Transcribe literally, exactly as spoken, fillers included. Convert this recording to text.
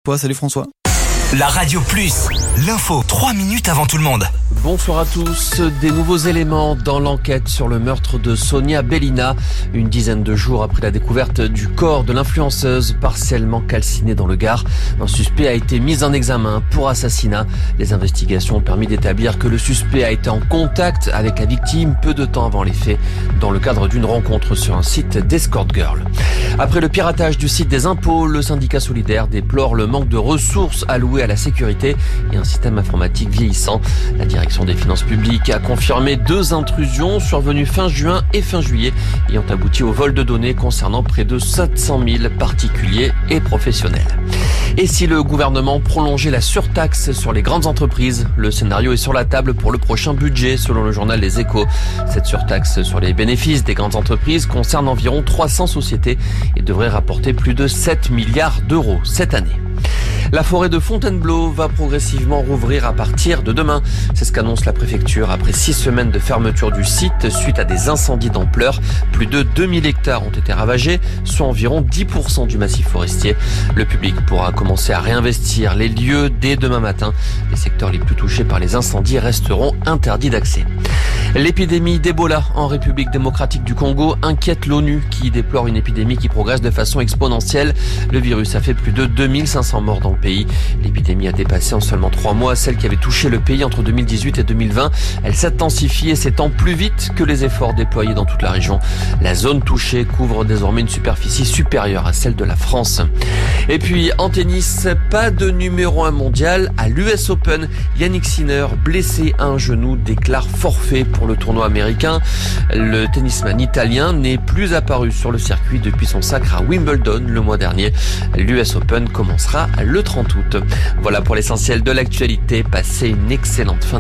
toi, salut François. La Radio Plus, l'info trois minutes avant tout le monde. Bonsoir à tous. Des nouveaux éléments dans l'enquête sur le meurtre de Sonia Belina. Une dizaine de jours après la découverte du corps de l'influenceuse partiellement calcinée dans le Gard, un suspect a été mis en examen pour assassinat. Les investigations ont permis d'établir que le suspect a été en contact avec la victime peu de temps avant les faits, dans le cadre d'une rencontre sur un site d'escort girl. Après le piratage du site des impôts, le syndicat solidaire déplore le manque de ressources allouées à la sécurité et un système informatique vieillissant. La direction des finances publiques a confirmé deux intrusions survenues fin juin et fin juillet, ayant abouti au vol de données concernant près de sept cent mille particuliers et professionnels. Et si le gouvernement prolongeait la surtaxe sur les grandes entreprises, le scénario est sur la table pour le prochain budget, selon le journal Les Échos. Cette surtaxe sur les bénéfices des grandes entreprises concerne environ trois cents sociétés et devrait rapporter plus de sept milliards d'euros cette année. La forêt de Fontainebleau va progressivement rouvrir à partir de demain. C'est ce qu'annonce la préfecture après six semaines de fermeture du site suite à des incendies d'ampleur. Plus de deux mille hectares ont été ravagés, soit environ dix pour cent du massif forestier. Le public pourra commencer à réinvestir les lieux dès demain matin. Les secteurs les plus touchés par les incendies resteront interdits d'accès. L'épidémie d'Ebola en République démocratique du Congo inquiète l'ONU qui déplore une épidémie qui progresse de façon exponentielle. Le virus a fait plus de deux mille cinq cents morts dans le pays. L'épidémie a dépassé en seulement trois mois celle qui avait touché le pays entre deux mille dix-huit et deux mille vingt. Elle s'intensifie et s'étend plus vite que les efforts déployés dans toute la région. La zone touchée couvre désormais une superficie supérieure à celle de la France. Et puis en tennis, pas de numéro un mondial à l'U S Open. Yannick Sinner, blessé à un genou, déclare forfait pour le tournoi américain. Le tennisman italien n'est plus apparu sur le circuit depuis son sacre à Wimbledon le mois dernier. L'U S Open commencera le trente août. Voilà pour l'essentiel de l'actualité. Passez une excellente fin